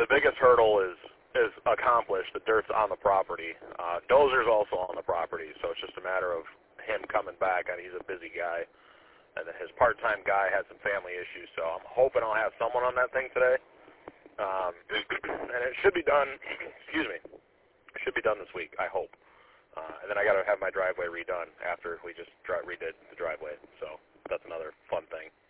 the biggest hurdle is accomplished. The dirt's on the property. Dozer's also on the property, so it's just a matter of him coming back, and he's a busy guy. And then his part-time guy had some family issues, so I'm hoping I'll have someone on that thing today. And it should be done, excuse me, it should be done this week, I hope. And then I got to have my driveway redone after we just redid the driveway, so that's another fun thing.